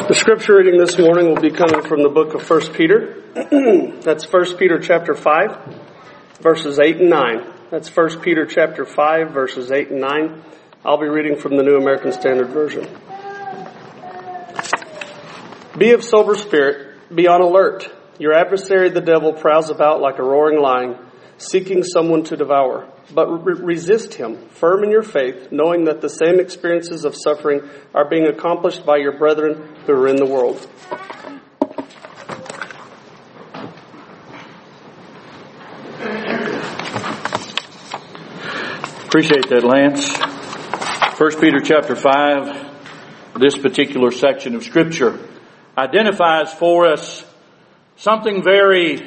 The scripture reading this morning will be coming from the book of 1 Peter. That's 1 Peter chapter 5, verses 8 and 9. That's 1 Peter chapter 5, verses 8 and 9. I'll be reading from the New American Standard Version. Be of sober spirit, be on alert. Your adversary the devil prowls about like a roaring lion, seeking someone to devour. But resist him, firm in your faith, knowing that the same experiences of suffering are being accomplished by your brethren who are in the world. Appreciate that, Lance. 1 Peter chapter 5, this particular section of Scripture identifies for us something very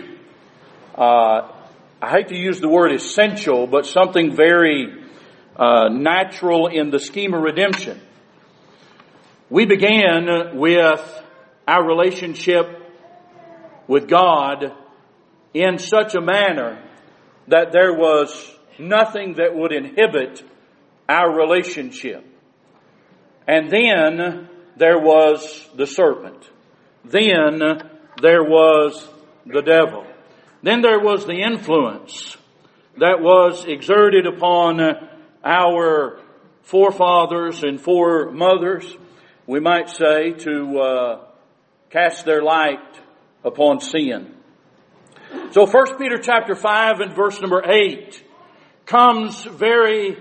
I hate to use the word essential, but something very natural in the scheme of redemption. We began with our relationship with God in such a manner that there was nothing that would inhibit our relationship. And then there was the serpent. Then there was the devil. Then there was the influence that was exerted upon our forefathers and foremothers, we might say, to cast their light upon sin. So 1 Peter chapter 5 and verse number 8 comes very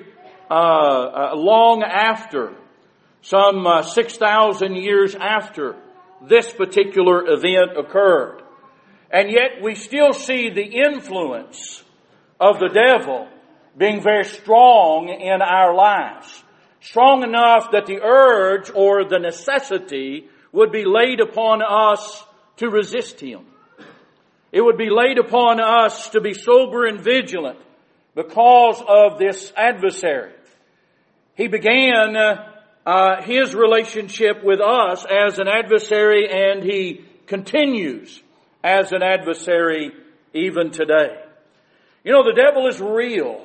long after, some 6,000 years after this particular event occurred. And yet we still see the influence of the devil being very strong in our lives. Strong enough that the urge or the necessity would be laid upon us to resist him. It would be laid upon us to be sober and vigilant because of this adversary. He began his relationship with us as an adversary, and he continues as an adversary even today. You know, the devil is real.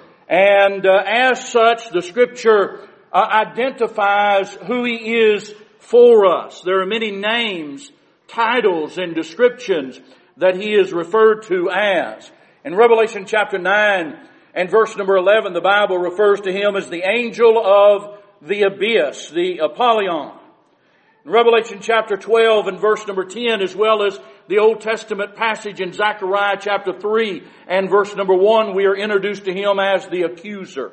And as such, the Scripture identifies who he is for us. There are many names, titles, and descriptions that he is referred to as. In Revelation chapter 9 and verse number 11, the Bible refers to him as the angel of the abyss, the Apollyon. In Revelation chapter 12 and verse number 10, as well as the Old Testament passage in Zechariah chapter 3 and verse number 1, we are introduced to him as the accuser.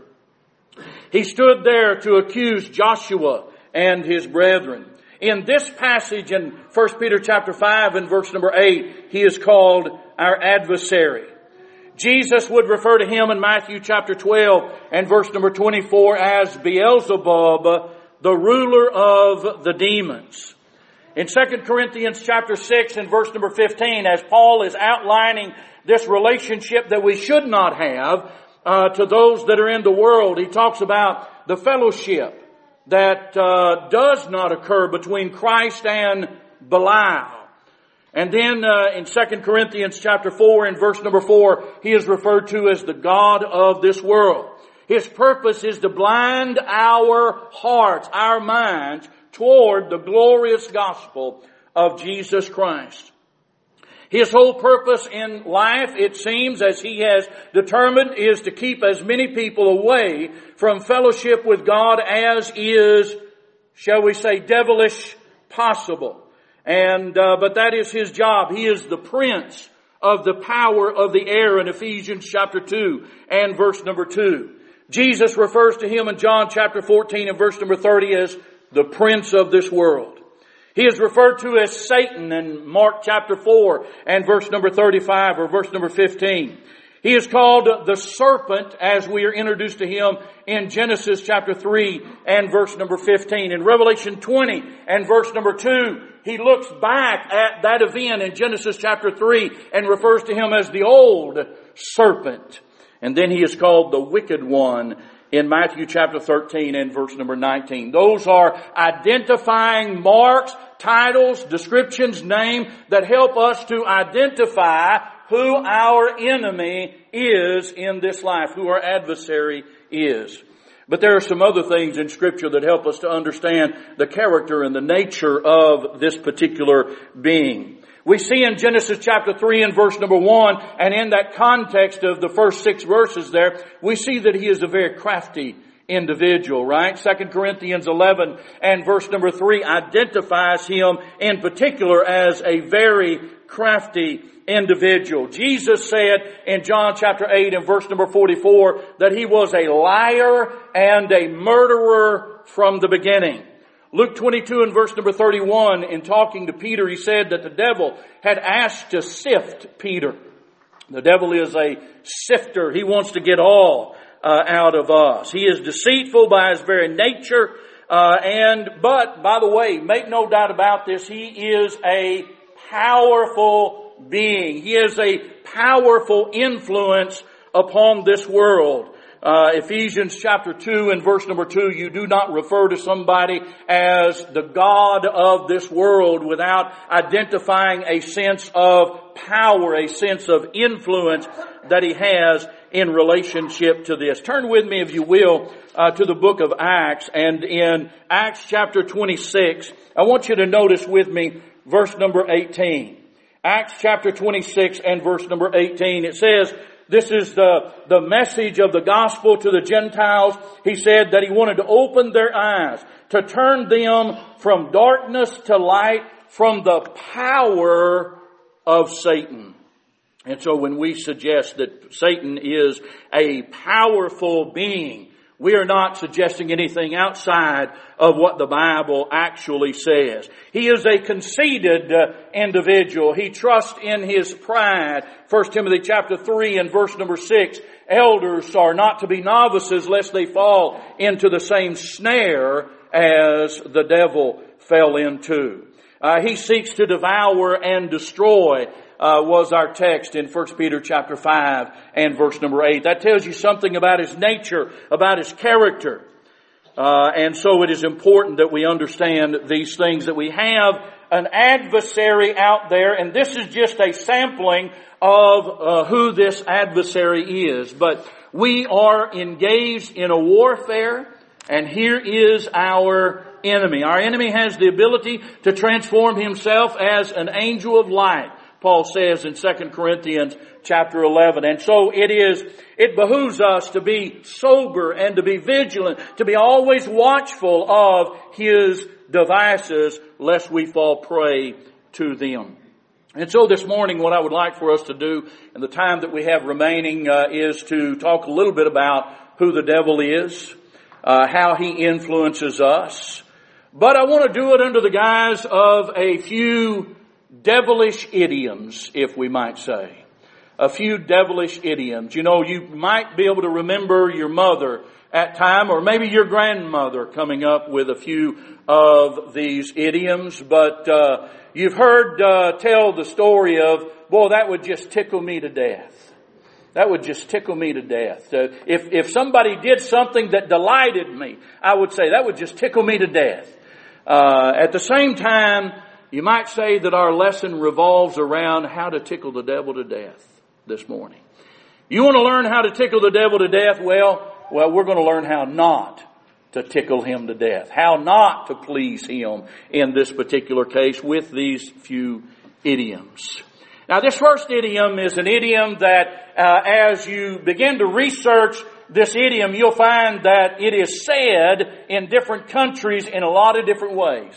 He stood there to accuse Joshua and his brethren. In this passage in 1 Peter chapter 5 and verse number 8, he is called our adversary. Jesus would refer to him in Matthew chapter 12 and verse number 24 as Beelzebub, the ruler of the demons. In 2 Corinthians chapter 6 and verse number 15, as Paul is outlining this relationship that we should not have to those that are in the world, he talks about the fellowship that does not occur between Christ and Belial. And then in 2 Corinthians chapter 4 and verse number 4, he is referred to as the God of this world. His purpose is to blind our hearts, our minds, toward the glorious gospel of Jesus Christ. His whole purpose in life, it seems, as he has determined, is to keep as many people away from fellowship with God as is, shall we say, devilish possible. But that is his job. He is the prince of the power of the air in Ephesians chapter 2 and verse number 2. Jesus refers to him in John chapter 14 and verse number 30 as the prince of this world. He is referred to as Satan in Mark chapter 4 and verse number 35 or verse number 15. He is called the serpent as we are introduced to him in Genesis chapter 3 and verse number 15. In Revelation 20 and verse number 2, he looks back at that event in Genesis chapter 3 and refers to him as the old serpent. And then he is called the wicked one in Matthew chapter 13 and verse number 19. Those are identifying marks, titles, descriptions, name that help us to identify who our enemy is in this life, who our adversary is. But there are some other things in Scripture that help us to understand the character and the nature of this particular being. We see in Genesis chapter 3 and verse number 1, and in that context of the first 6 verses there, we see that he is a very crafty individual, right? 2 Corinthians 11 and verse number 3 identifies him in particular as a very crafty individual. Jesus said in John chapter 8 and verse number 44 that he was a liar and a murderer from the beginning. Luke 22 and verse number 31, in talking to Peter, he said that the devil had asked to sift Peter. The devil is a sifter. He wants to get all out of us. He is deceitful by his very nature. But by the way, make no doubt about this, he is a powerful being. He is a powerful influence upon this world. Ephesians chapter 2 and verse number 2, you do not refer to somebody as the God of this world without identifying a sense of power, a sense of influence that he has in relationship to this. Turn with me, if you will, to the book of Acts. And in Acts chapter 26, I want you to notice with me verse number 18. Acts chapter 26 and verse number 18. It says, this is the message of the gospel to the Gentiles. He said that he wanted to open their eyes, to turn them from darkness to light, from the power of Satan. And so when we suggest that Satan is a powerful being, we are not suggesting anything outside of what the Bible actually says. He is a conceited individual. He trusts in his pride. 1 Timothy chapter 3 and verse number 6, elders are not to be novices lest they fall into the same snare as the devil fell into. He seeks to devour and destroy, was our text in 1 Peter chapter 5 and verse number 8. That tells you something about his nature, about his character. And so it is important that we understand these things, that we have an adversary out there, and this is just a sampling of who this adversary is. But we are engaged in a warfare, and here is our enemy. Our enemy has the ability to transform himself as an angel of light, Paul says in 2 Corinthians chapter 11. And so it behooves us to be sober and to be vigilant, to be always watchful of his devices, lest we fall prey to them. And so this morning, what I would like for us to do in the time that we have remaining is to talk a little bit about who the devil is, how he influences us. But I want to do it under the guise of a few devilish idioms, if we might say. A few devilish idioms. You know, you might be able to remember your mother at time, or maybe your grandmother coming up with a few of these idioms. But you've heard tell the story of, boy, that would just tickle me to death. That would just tickle me to death. If somebody did something that delighted me, I would say that would just tickle me to death. At the same time, you might say that our lesson revolves around how to tickle the devil to death this morning. You want to learn how to tickle the devil to death? Well, we're going to learn how not to tickle him to death. How not to please him in this particular case with these few idioms. Now, this first idiom is an idiom that as you begin to research this idiom, you'll find that it is said in different countries in a lot of different ways.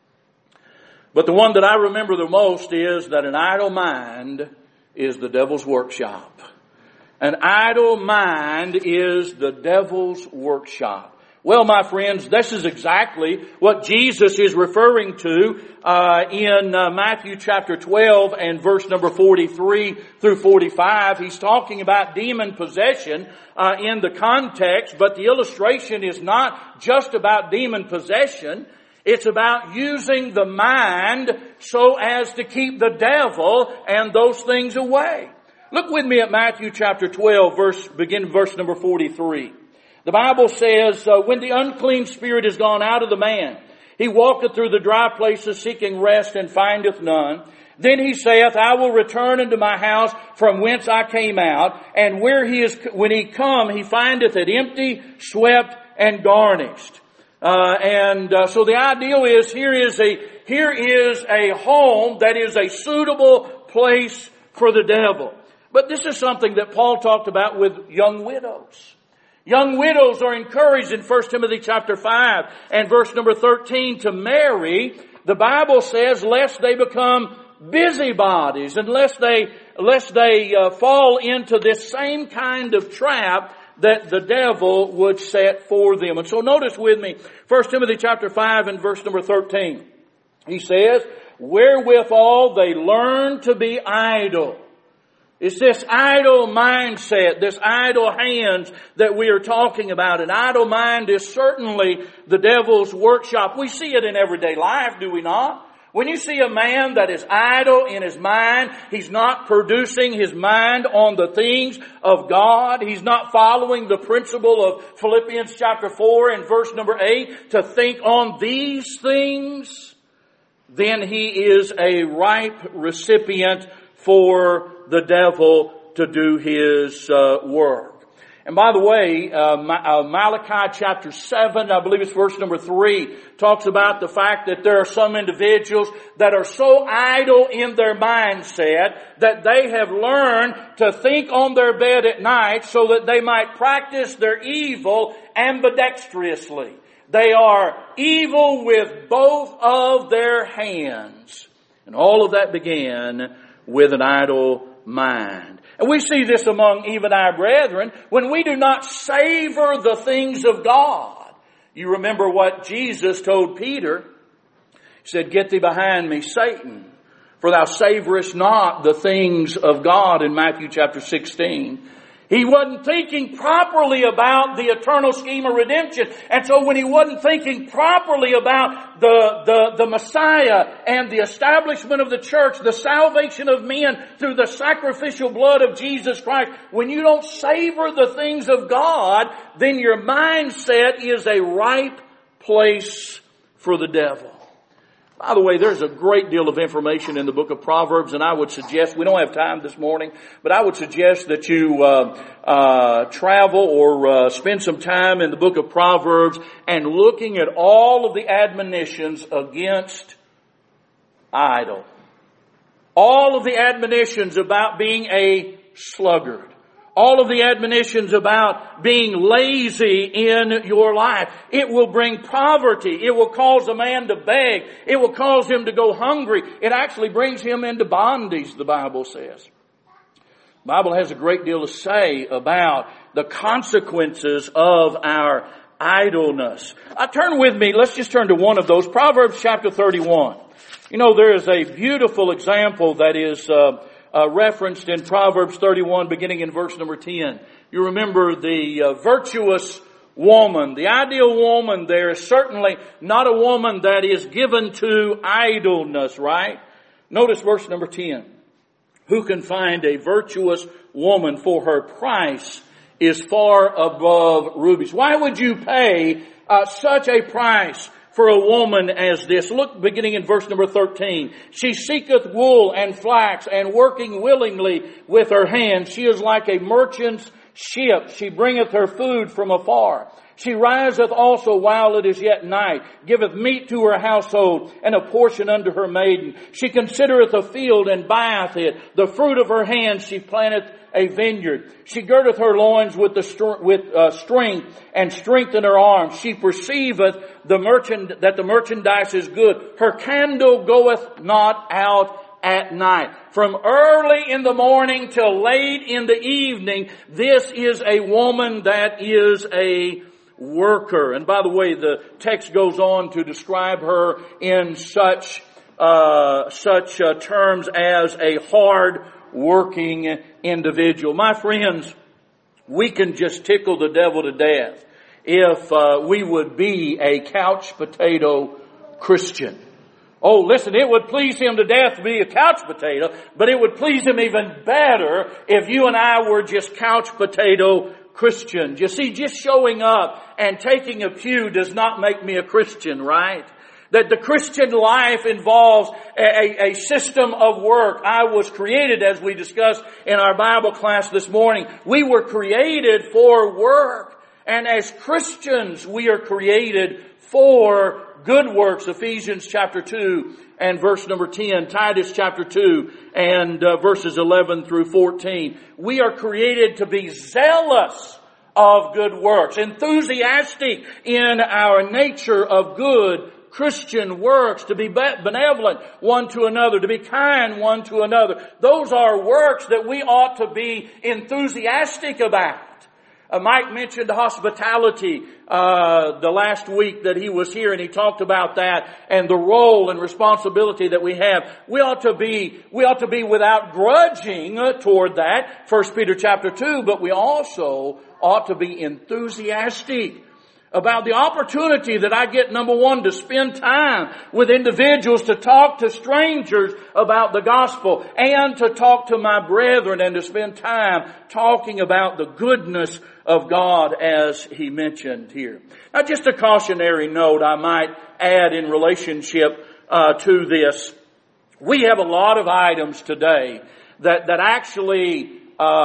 But the one that I remember the most is that an idle mind is the devil's workshop. An idle mind is the devil's workshop. Well, my friends, this is exactly what Jesus is referring to in Matthew chapter 12 and verse number 43 through 45. He's talking about demon possession in the context, but the illustration is not just about demon possession. It's about using the mind so as to keep the devil and those things away. Look with me at Matthew chapter 12, begin verse number 43. The Bible says, when the unclean spirit is gone out of the man, he walketh through the dry places seeking rest and findeth none. Then he saith, I will return unto my house from whence I came out. And when he come, he findeth it empty, swept, and garnished. So the ideal is here is a home that is a suitable place for the devil. But this is something that Paul talked about with young widows. Young widows are encouraged in 1 Timothy chapter 5 and verse number 13 to marry. The Bible says, lest they become busybodies, and lest they fall into this same kind of trap that the devil would set for them. And so notice with me, 1 Timothy chapter 5 and verse number 13. He says, wherewithal they learn to be idle. It's this idle mindset, this idle hands that we are talking about. An idle mind is certainly the devil's workshop. We see it in everyday life, do we not? When you see a man that is idle in his mind, he's not producing his mind on the things of God. He's not following the principle of Philippians chapter 4 and verse number 8 to think on these things. Then he is a ripe recipient for the devil to do his work. And by the way, Malachi chapter 7, I believe it's verse number 3, talks about the fact that there are some individuals that are so idle in their mindset that they have learned to think on their bed at night so that they might practice their evil ambidextrously. They are evil with both of their hands. And all of that began with an idle mind. And we see this among even our brethren when we do not savor the things of God. You remember what Jesus told Peter. He said, get thee behind me, Satan, for thou savorest not the things of God in Matthew chapter 16. He wasn't thinking properly about the eternal scheme of redemption. And so when he wasn't thinking properly about the Messiah and the establishment of the church, the salvation of men through the sacrificial blood of Jesus Christ, when you don't savor the things of God, then your mindset is a ripe place for the devil. By the way, there's a great deal of information in the book of Proverbs, and I would suggest, we don't have time this morning, but I would suggest that you travel or spend some time in the book of Proverbs and looking at all of the admonitions against idle. All of the admonitions about being a sluggard. All of the admonitions about being lazy in your life. It will bring poverty. It will cause a man to beg. It will cause him to go hungry. It actually brings him into bondage, the Bible says. The Bible has a great deal to say about the consequences of our idleness. Turn with me. Let's just turn to one of those. Proverbs chapter 31. You know, there is a beautiful example that is referenced in Proverbs 31 beginning in verse number 10. You remember the virtuous woman. The ideal woman there is certainly not a woman that is given to idleness, right? Notice verse number 10. Who can find a virtuous woman, for her price is far above rubies? Why would you pay such a price for a woman as this? Look, beginning in verse number 13. She seeketh wool and flax, and working willingly with her hands. She is like a merchant's ship. She bringeth her food from afar. She riseth also while it is yet night, giveth meat to her household, and a portion unto her maiden. She considereth a field, and buyeth it. The fruit of her hands she planteth a vineyard. She girdeth her loins with strength, and strength in her arms. She perceiveth that the merchandise is good. Her candle goeth not out at night. From early in the morning till late in the evening, this is a woman that is a worker. And by the way, the text goes on to describe her in such terms as a hard working individual. My friends, we can just tickle the devil to death if we would be a couch potato Christian. Oh, listen, it would please him to death to be a couch potato, but it would please him even better if you and I were just couch potato Christians. You see, just showing up and taking a pew does not make me a Christian, right? That the Christian life involves a system of work. I was created, as we discussed in our Bible class this morning, we were created for work. And as Christians, we are created for good works. Ephesians chapter 2 and verse number 10. Titus chapter 2 and verses 11 through 14. We are created to be zealous of good works, enthusiastic in our nature of good Christian works, to be benevolent one to another, to be kind one to another. Those are works that we ought to be enthusiastic about. Mike mentioned hospitality the last week that he was here, and he talked about that and the role and responsibility that we have. We ought to be without grudging toward that, 1 Peter chapter 2, but we also ought to be enthusiastic about the opportunity that I get, number one, to spend time with individuals, to talk to strangers about the gospel, and to talk to my brethren, and to spend time talking about the goodness of God as he mentioned here. Now, just a cautionary note I might add in relationship to this. We have a lot of items today that actually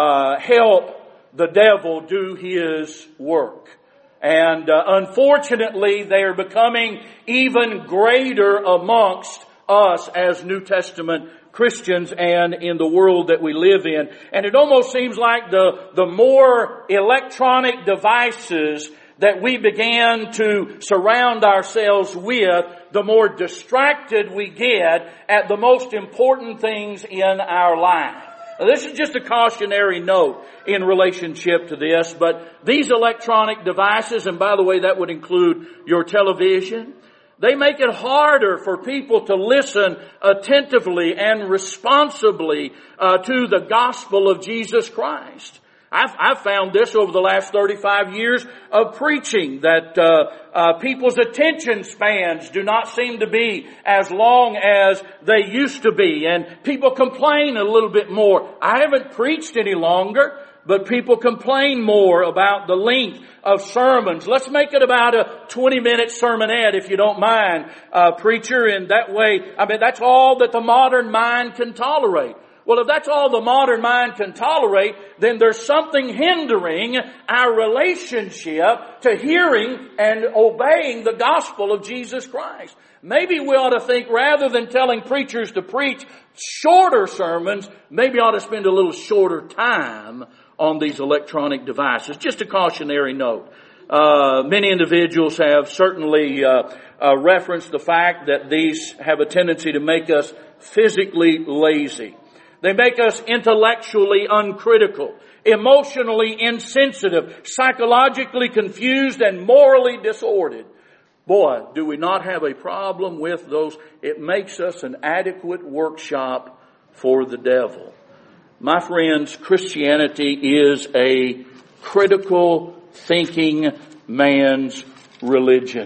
help the devil do his work. And unfortunately, they are becoming even greater amongst us as New Testament Christians and in the world that we live in. And it almost seems like the more electronic devices that we began to surround ourselves with, the more distracted we get at the most important things in our life. Now, this is just a cautionary note in relationship to this, but these electronic devices, and by the way, that would include your television, they make it harder for people to listen attentively and responsibly to the gospel of Jesus Christ. I've found this over the last 35 years of preaching, that people's attention spans do not seem to be as long as they used to be, and people complain a little bit more. I haven't preached any longer, but people complain more about the length of sermons. Let's make it about a 20-minute sermonette, if you don't mind, preacher, and that way, that's all that the modern mind can tolerate. Well, if that's all the modern mind can tolerate, then there's something hindering our relationship to hearing and obeying the gospel of Jesus Christ. Maybe we ought to think, rather than telling preachers to preach shorter sermons, maybe ought to spend a little shorter time on these electronic devices. Just a cautionary note. Many individuals have certainly referenced the fact that these have a tendency to make us physically lazy. They make us intellectually uncritical, emotionally insensitive, psychologically confused, and morally disordered. Boy, do we not have a problem with those. It makes us an adequate workshop for the devil. My friends, Christianity is a critical thinking man's religion.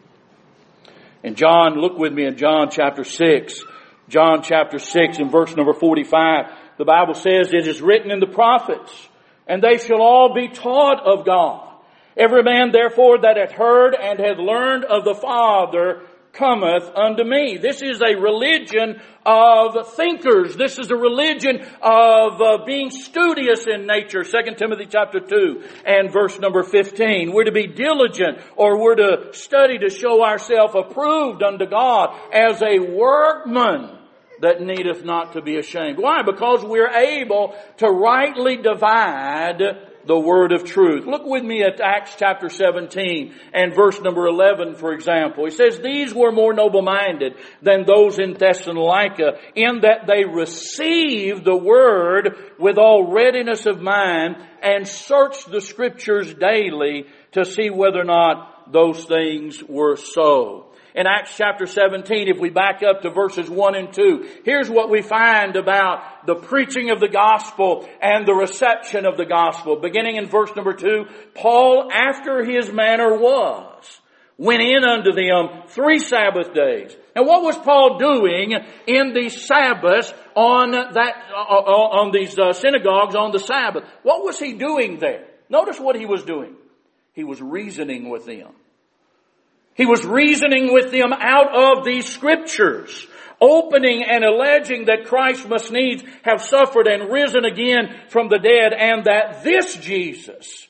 And John, look with me in John chapter 6. John chapter 6 and verse number 45, the Bible says, "It is written in the prophets, and they shall all be taught of God. Every man therefore that hath heard and hath learned of the Father cometh unto me." This is a religion of thinkers. This is a religion of being studious in nature. 2 Timothy chapter 2 and verse number 15. We're to be diligent, or we're to study to show ourselves approved unto God as a workman that needeth not to be ashamed. Why? Because we're able to rightly divide the word of truth. Look with me at Acts chapter 17 and verse number 11, for example. He says, "These were more noble-minded than those in Thessalonica, in that they received the word with all readiness of mind, and searched the scriptures daily to see whether or not those things were so." In Acts chapter 17, if we back up to verses 1 and 2, here's what we find about the preaching of the gospel and the reception of the gospel. Beginning in verse number 2, "Paul, after his manner was, went in unto them 3 Sabbath days." Now, what was Paul doing in these Sabbaths on these synagogues on the Sabbath? What was he doing there? Notice what he was doing. He was reasoning with them. He was reasoning with them out of these scriptures, opening and alleging that Christ must needs have suffered and risen again from the dead, and that this Jesus,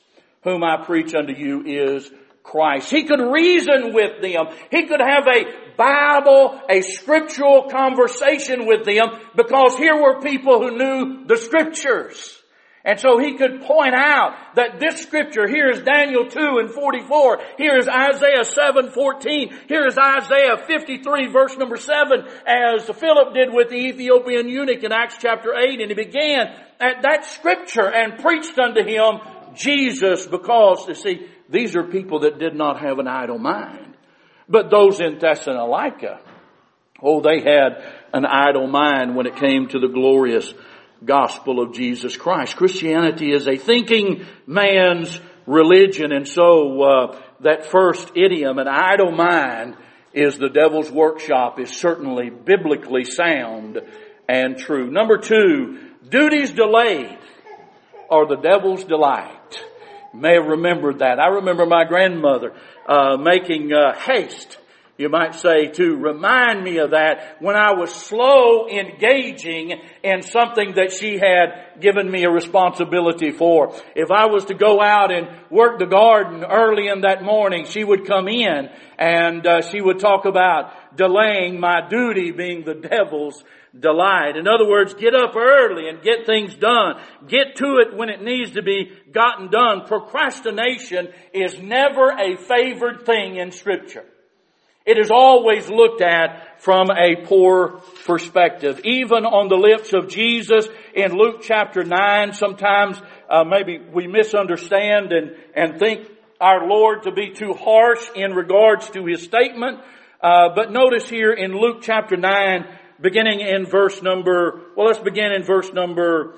whom I preach unto you is Christ. He could reason with them. He could have a Bible, a scriptural conversation with them, because here were people who knew the Scriptures. And so he could point out that this scripture, here is Daniel 2:44, here is Isaiah 7:14, here is Isaiah 53 verse number 7, as Philip did with the Ethiopian eunuch in Acts chapter 8, and he began at that scripture and preached unto him Jesus, because, you see, these are people that did not have an idle mind. But those in Thessalonica, they had an idle mind when it came to the glorious gospel of Jesus Christ. Christianity is a thinking man's religion, and so that first idiom, an idle mind is the devil's workshop, is certainly biblically sound and true. Number 2, duties delayed are the devil's delight. You may have remembered that. I remember my grandmother making haste, you might say, to remind me of that when I was slow engaging in something that she had given me a responsibility for. If I was to go out and work the garden early in that morning, she would come in and she would talk about delaying my duty being the devil's delight. In other words, get up early and get things done. Get to it when it needs to be gotten done. Procrastination is never a favored thing in Scripture. It is always looked at from a poor perspective. Even on the lips of Jesus in Luke chapter 9, sometimes maybe we misunderstand and think our Lord to be too harsh in regards to His statement. But notice here in Luke chapter 9, beginning in verse number, let's begin in verse number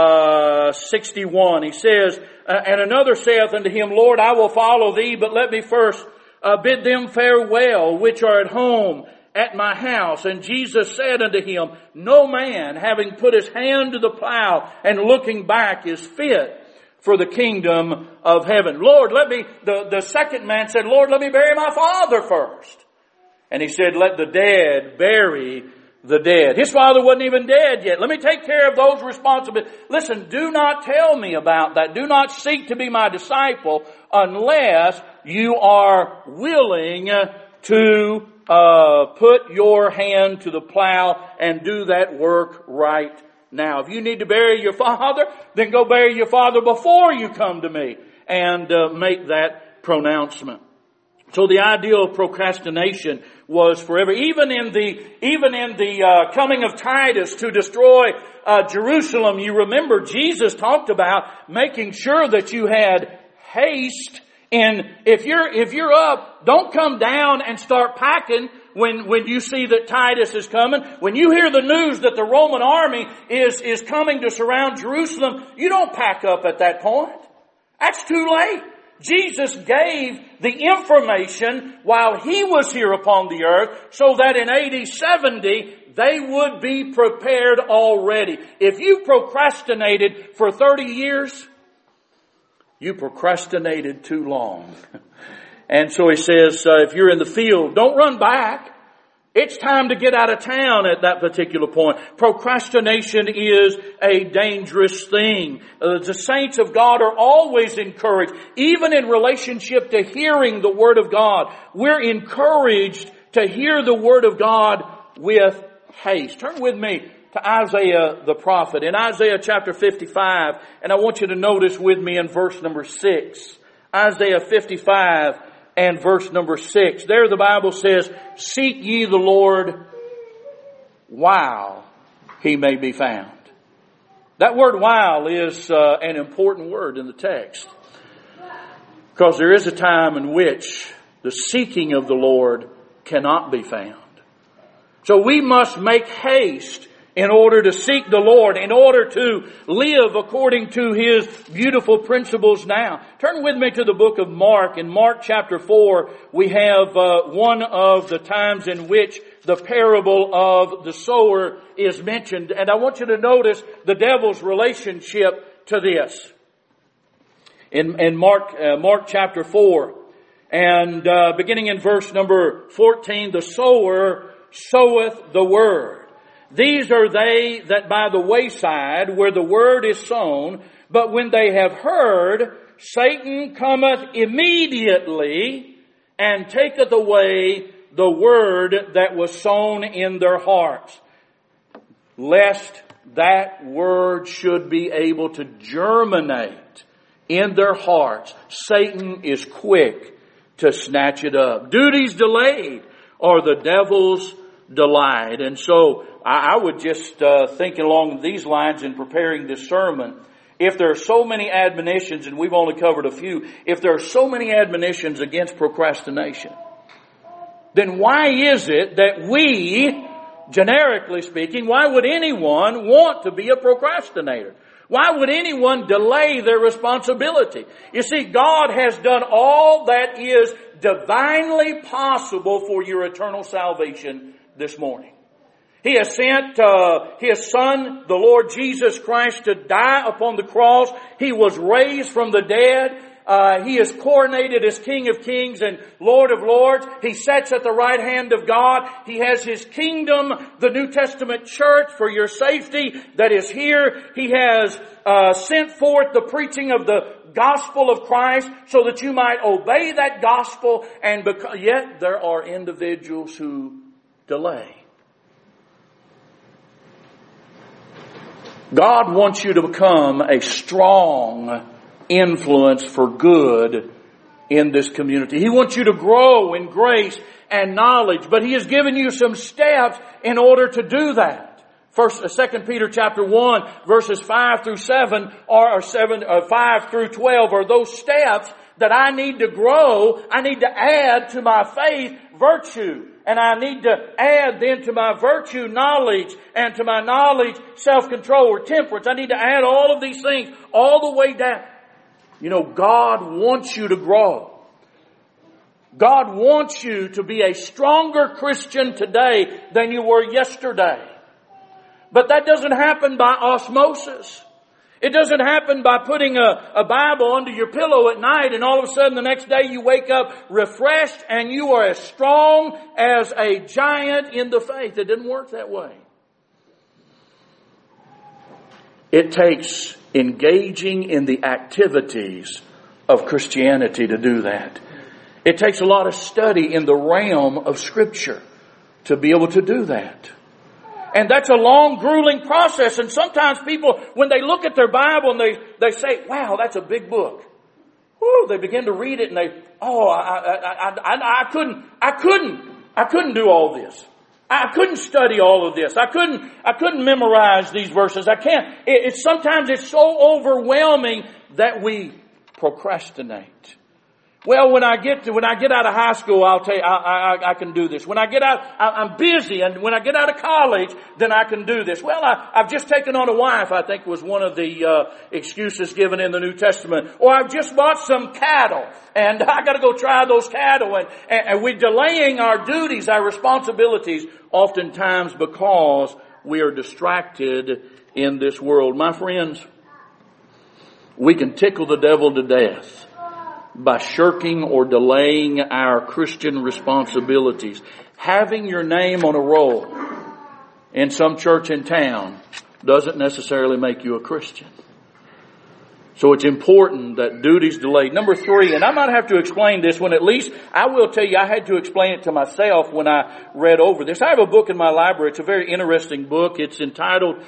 61. He says, and another saith unto him, Lord, I will follow thee, but let me first bid them farewell, which are at home at my house. And Jesus said unto him, no man, having put his hand to the plow and looking back, is fit for the kingdom of heaven. Lord, the second man said, Lord, let me bury my father first. And he said, let the dead bury the dead. His father wasn't even dead yet. Let me take care of those responsibilities. Listen, do not tell me about that. Do not seek to be my disciple unless you are willing to put your hand to the plow and do that work right now. If you need to bury your father, then go bury your father before you come to me and make that pronouncement. So the idea of procrastination was forever. Even in the coming of Titus to destroy Jerusalem, you remember Jesus talked about making sure that you had haste. And if you're up, don't come down and start packing when you see that Titus is coming. When you hear the news that the Roman army is coming to surround Jerusalem, you don't pack up at that point. That's too late. Jesus gave the information while He was here upon the earth so that in AD 70 they would be prepared already. If you procrastinated for 30 years, you procrastinated too long. And so He says, if you're in the field, don't run back. It's time to get out of town at that particular point. Procrastination is a dangerous thing. The saints of God are always encouraged, even in relationship to hearing the Word of God. We're encouraged to hear the Word of God with haste. Turn with me to Isaiah the prophet. In Isaiah chapter 55, and I want you to notice with me in verse number 6. Isaiah 55 and verse number 6. There the Bible says, seek ye the Lord while He may be found. That word while is an important word in the text, because there is a time in which the seeking of the Lord cannot be found. So we must make haste in order to seek the Lord, in order to live according to His beautiful principles now. Turn with me to the book of Mark. In Mark chapter 4, we have one of the times in which the parable of the sower is mentioned. And I want you to notice the devil's relationship to this. In Mark chapter 4, and beginning in verse number 14, the sower soweth the word. These are they that by the wayside where the word is sown, but when they have heard, Satan cometh immediately and taketh away the word that was sown in their hearts, lest that word should be able to germinate in their hearts. Satan is quick to snatch it up. Duties delayed are the devil's delight. And so I would just think along these lines in preparing this sermon. If there are so many admonitions, and we've only covered a few, if there are so many admonitions against procrastination, then why is it that we, generically speaking, why would anyone want to be a procrastinator? Why would anyone delay their responsibility? You see, God has done all that is divinely possible for your eternal salvation this morning. He has sent His Son, the Lord Jesus Christ, to die upon the cross. He was raised from the dead. He is coronated as King of Kings and Lord of Lords. He sits at the right hand of God. He has His kingdom, the New Testament church, for your safety that is here. He has sent forth the preaching of the gospel of Christ so that you might obey that gospel. And yet there are individuals who delay. God wants you to become a strong influence for good in this community. He wants you to grow in grace and knowledge, but He has given you some steps in order to do that. 2 Peter chapter 1 verses 5 through 7 or 5 through 12 are those steps that I need to grow. I need to add to my faith virtue. And I need to add then to my virtue knowledge, and to my knowledge self-control or temperance. I need to add all of these things all the way down. You know, God wants you to grow. God wants you to be a stronger Christian today than you were yesterday. But that doesn't happen by osmosis. It doesn't happen by putting a Bible under your pillow at night and all of a sudden the next day you wake up refreshed and you are as strong as a giant in the faith. It didn't work that way. It takes engaging in the activities of Christianity to do that. It takes a lot of study in the realm of Scripture to be able to do that. And that's a long, grueling process. And sometimes people, when they look at their Bible and they say, wow, that's a big book. Woo, they begin to read it and they, I couldn't do all this. I couldn't study all of this. I couldn't memorize these verses. I can't. Sometimes it's so overwhelming that we procrastinate. Well, when I get out of high school, I'll tell you, I can do this. When I get out, I'm busy, and when I get out of college, then I can do this. Well, I've just taken on a wife, I think was one of the excuses given in the New Testament. Or I've just bought some cattle, and I got to go try those cattle. And we're delaying our duties, our responsibilities, oftentimes because we are distracted in this world. My friends, we can tickle the devil to death by shirking or delaying our Christian responsibilities. Having your name on a roll in some church in town doesn't necessarily make you a Christian. So it's important that duties delayed. Number 3, and I might have to explain this one, at least I will tell you I had to explain it to myself when I read over this. I have a book in my library. It's a very interesting book. It's entitled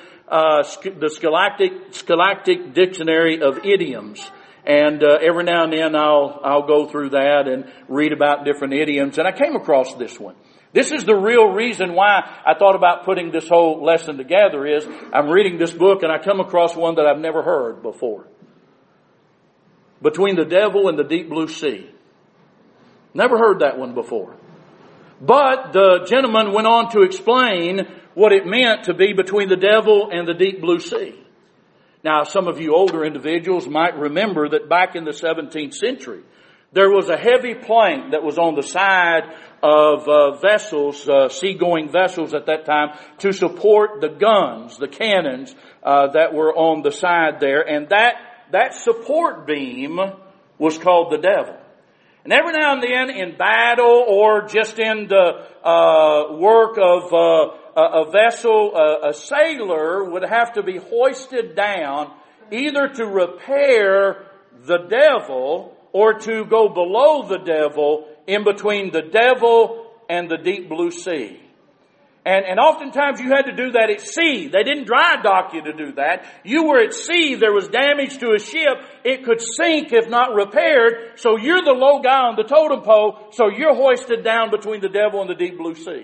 The Scholastic Dictionary of Idioms. And every now and then I'll go through that and read about different idioms. And I came across this one. This is the real reason why I thought about putting this whole lesson together is I'm reading this book and I come across one that I've never heard before. Between the devil and the deep blue sea. Never heard that one before. But the gentleman went on to explain what it meant to be between the devil and the deep blue sea. Now, some of you older individuals might remember that back in the 17th century, there was a heavy plank that was on the side of vessels, seagoing vessels at that time, to support the guns, the cannons that were on the side there. And that support beam was called the devil. And every now and then in battle or just in the work of a vessel, a sailor would have to be hoisted down either to repair the devil, or to go below the devil, in between the devil and the deep blue sea. And oftentimes you had to do that at sea. They didn't dry dock you to do that. You were at sea. There was damage to a ship. It could sink if not repaired. So you're the low guy on the totem pole. So you're hoisted down between the devil and the deep blue sea.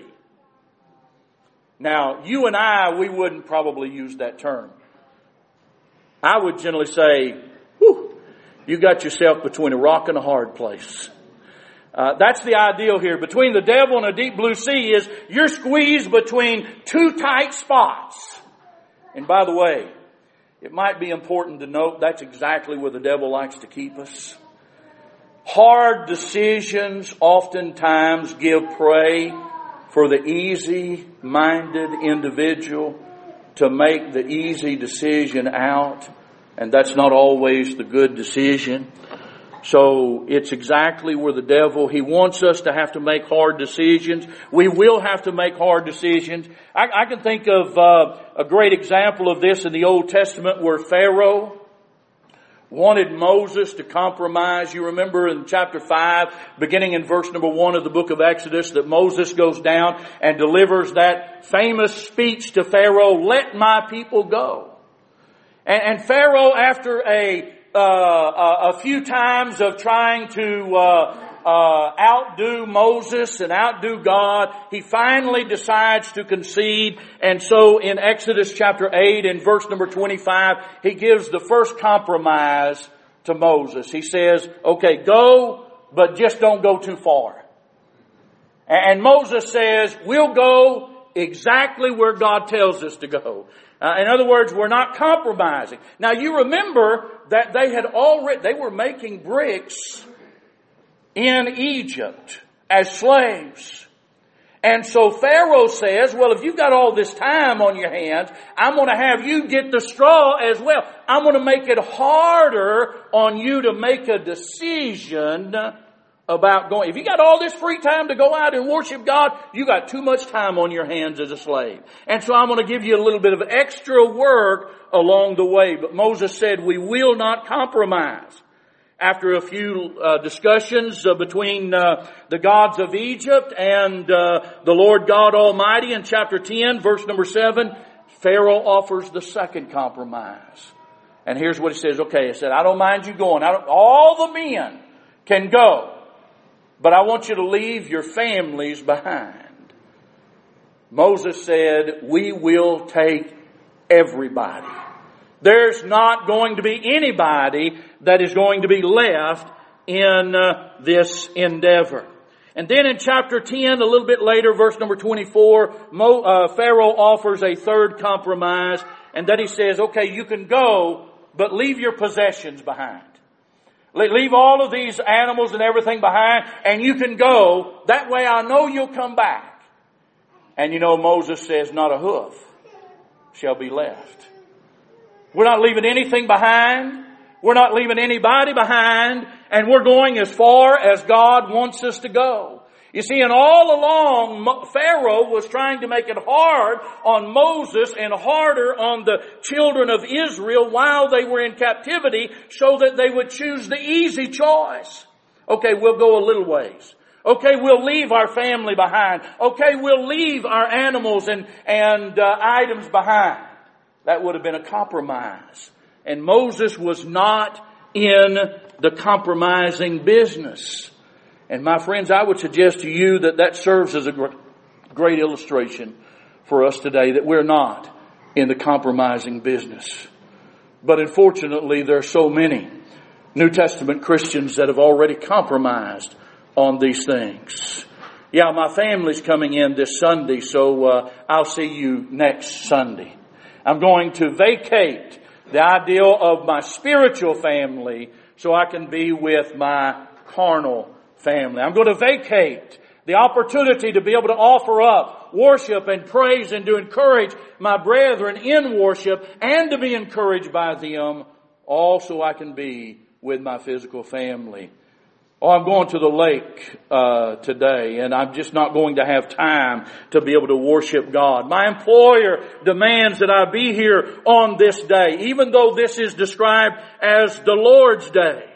Now, you and I, we wouldn't probably use that term. I would generally say, whew, you got yourself between a rock and a hard place. That's the ideal here. Between the devil and a deep blue sea is you're squeezed between two tight spots. And by the way, it might be important to note that's exactly where the devil likes to keep us. Hard decisions oftentimes give prey for the easy-minded individual to make the easy decision out. And that's not always the good decision. So it's exactly where the devil, he wants us to have to make hard decisions. We will have to make hard decisions. I can think of a great example of this in the Old Testament where Pharaoh wanted Moses to compromise. You remember in chapter 5, beginning in verse number 1 of the book of Exodus, that Moses goes down and delivers that famous speech to Pharaoh, "Let my people go." And Pharaoh, after a few times of trying to outdo Moses and outdo God, he finally decides to concede. And so in Exodus chapter 8 and verse number 25, he gives the first compromise to Moses. He says, okay, go, but just don't go too far. And Moses says, we'll go exactly where God tells us to go. In other words, we're not compromising. Now you remember that they were making bricks in Egypt as slaves. And so Pharaoh says, well, if you've got all this time on your hands, I'm going to have you get the straw as well. I'm going to make it harder on you to make a decision about going. If you got all this free time to go out and worship God, you got too much time on your hands as a slave. And so I'm going to give you a little bit of extra work along the way. But Moses said, we will not compromise. After a few discussions between the gods of Egypt and the Lord God Almighty, in chapter 10, verse number 7, Pharaoh offers the second compromise. And here's what he says. Okay, he said, I don't mind you going. All the men can go. But I want you to leave your families behind. Moses said, we will take everybody. There's not going to be anybody that is going to be left in this endeavor. And then in chapter 10, a little bit later, verse number 24, Pharaoh offers a third compromise. And then he says, okay, you can go, but leave your possessions behind. Leave all of these animals and everything behind, and you can go. That way I know you'll come back. And you know, Moses says, not a hoof shall be left. We're not leaving anything behind. We're not leaving anybody behind. And we're going as far as God wants us to go. You see, and all along, Pharaoh was trying to make it hard on Moses and harder on the children of Israel while they were in captivity so that they would choose the easy choice. Okay, we'll go a little ways. Okay, we'll leave our family behind. Okay, we'll leave our animals and items behind. That would have been a compromise. And Moses was not in the compromising business. And my friends, I would suggest to you that serves as a great illustration for us today, that we're not in the compromising business. But unfortunately, there are so many New Testament Christians that have already compromised on these things. Yeah, my family's coming in this Sunday, so I'll see you next Sunday. I'm going to vacate the ideal of my spiritual family so I can be with my carnal family. I'm going to vacate the opportunity to be able to offer up worship and praise and to encourage my brethren in worship and to be encouraged by them, all so I can be with my physical family. Oh, I'm going to the lake today, and I'm just not going to have time to be able to worship God. My employer demands that I be here on this day, even though this is described as the Lord's day.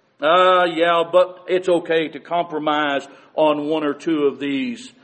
Yeah, but it's okay to compromise on one or two of these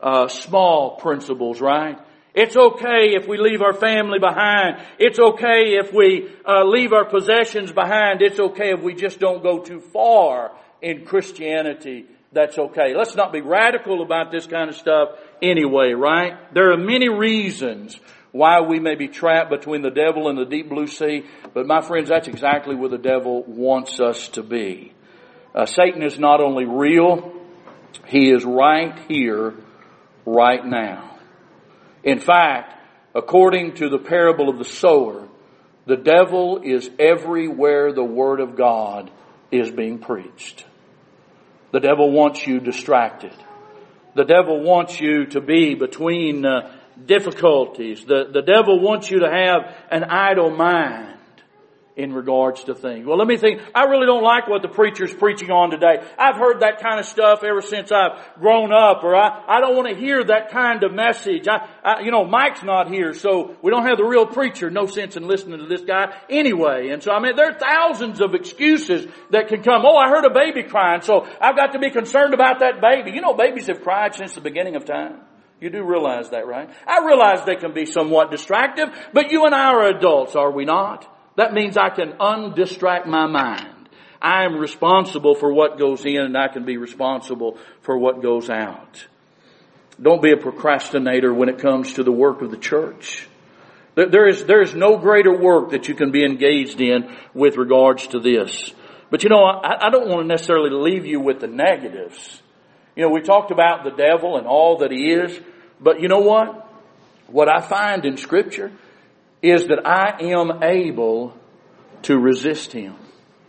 small principles, right? It's okay if we leave our family behind. It's okay if we leave our possessions behind. It's okay if we just don't go too far in Christianity. That's okay. Let's not be radical about this kind of stuff anyway, right? There are many reasons why we may be trapped between the devil and the deep blue sea. But my friends, that's exactly where the devil wants us to be. Satan is not only real, he is right here, right now. In fact, according to the parable of the sower, the devil is everywhere the Word of God is being preached. The devil wants you distracted. The devil wants you to be between difficulties. The devil wants you to have an idle mind in regards to things. Well, let me think. I really don't like what the preacher's preaching on today. I've heard that kind of stuff ever since I've grown up, or I don't want to hear that kind of message. Mike's not here, so we don't have the real preacher. No sense in listening to this guy anyway. And so, there are thousands of excuses that can come. Oh, I heard a baby crying, so I've got to be concerned about that baby. You know, babies have cried since the beginning of time. You do realize that, right? I realize they can be somewhat distractive, but you and I are adults, are we not? That means I can undistract my mind. I am responsible for what goes in, and I can be responsible for what goes out. Don't be a procrastinator when it comes to the work of the church. There is no greater work that you can be engaged in with regards to this. But I don't want to necessarily leave you with the negatives. We talked about the devil and all that he is. But you know what? What I find in Scripture is that I am able to resist him.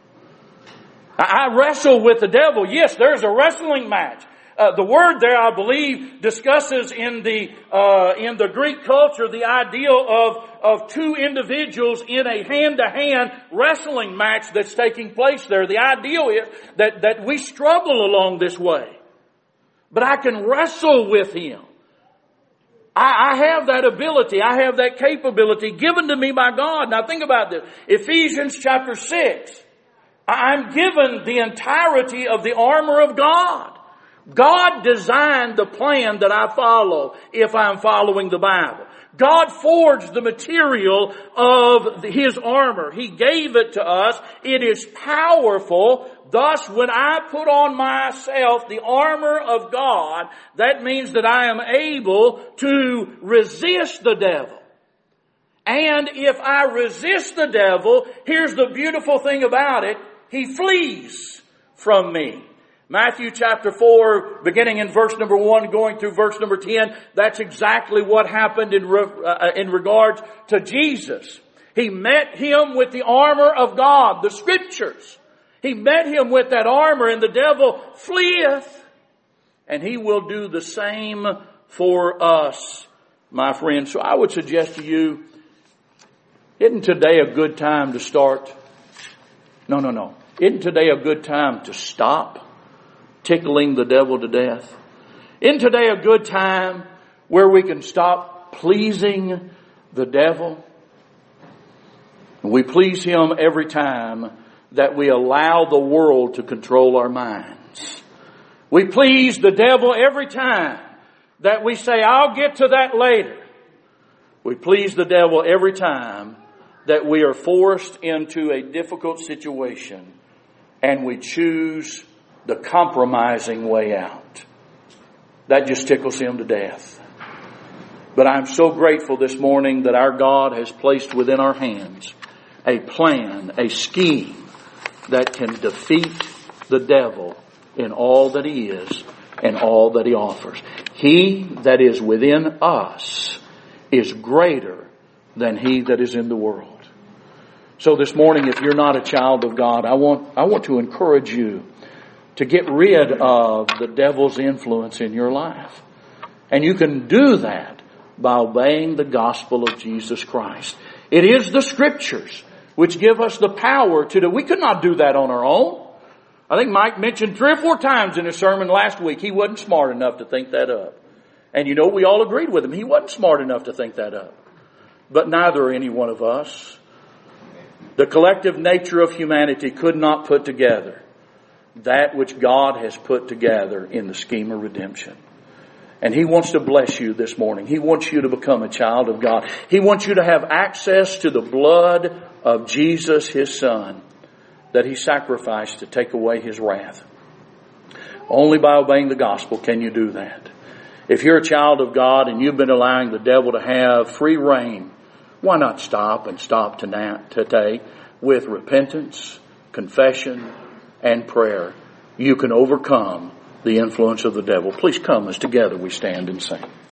I wrestle with the devil. Yes, there's a wrestling match. The word there, I believe, discusses in the Greek culture the ideal of two individuals in a hand-to-hand wrestling match that's taking place there. The ideal is that we struggle along this way. But I can wrestle with him. I have that ability. I have that capability given to me by God. Now think about this. Ephesians chapter 6. I'm given the entirety of the armor of God. God designed the plan that I follow if I'm following the Bible. God forged the material of His armor. He gave it to us. It is powerful. Thus, when I put on myself the armor of God, that means that I am able to resist the devil. And if I resist the devil, here's the beautiful thing about it, he flees from me. Matthew chapter 4, beginning in verse number 1, going through verse number 10, that's exactly what happened in regards to Jesus. He met him with the armor of God, the Scriptures. He met him with that armor, and the devil fleeth. And he will do the same for us, my friends. So I would suggest to you, isn't today a good time to start? No. Isn't today a good time to stop tickling the devil to death? Isn't today a good time where we can stop pleasing the devil? We please him every time that we allow the world to control our minds. We please the devil every time that we say, I'll get to that later. We please the devil every time that we are forced into a difficult situation and we choose the compromising way out. That just tickles him to death. But I'm so grateful this morning that our God has placed within our hands a plan, a scheme that can defeat the devil in all that he is and all that he offers. He that is within us is greater than he that is in the world. So this morning, if you're not a child of God, I want to encourage you to get rid of the devil's influence in your life. And you can do that by obeying the gospel of Jesus Christ. It is the Scriptures which give us the power to do. We could not do that on our own. I think Mike mentioned 3 or 4 times in his sermon last week he wasn't smart enough to think that up. And we all agreed with him. He wasn't smart enough to think that up. But neither are any one of us. The collective nature of humanity could not put together that which God has put together in the scheme of redemption. And He wants to bless you this morning. He wants you to become a child of God. He wants you to have access to the blood of Jesus, His Son, that He sacrificed to take away His wrath. Only by obeying the gospel can you do that. If you're a child of God and you've been allowing the devil to have free reign, why not stop today with repentance, confession, and prayer? You can overcome the influence of the devil. Please come as together we stand and sing.